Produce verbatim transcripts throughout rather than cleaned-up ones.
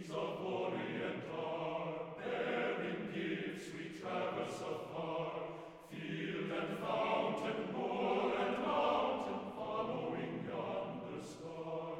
of Orient are, bearing gifts we traverse afar, field and fountain, moor and mountain, following yonder star.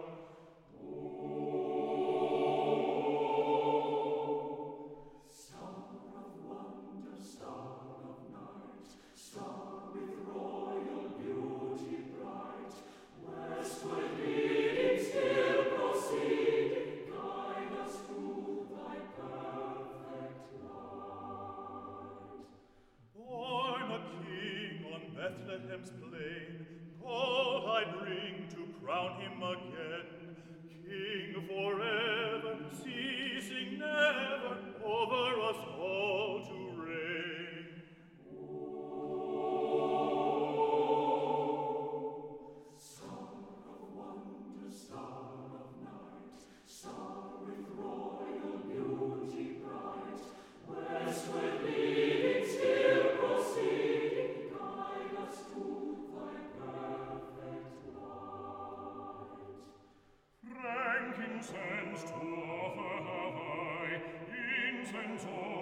Oh, star of wonder, star of night, star with royal beauty bright, westward leading, still proceeding, guide us to thy perfect light. Born a king on Bethlehem's plain, gold I bring to crown him again, King forever, ceasing never, over us all to reign. Star of wonder, star of night, star with royal beauty bright, westward leading, still proceeding, guide us to thy perfect light. Frankincense to offer have I, incense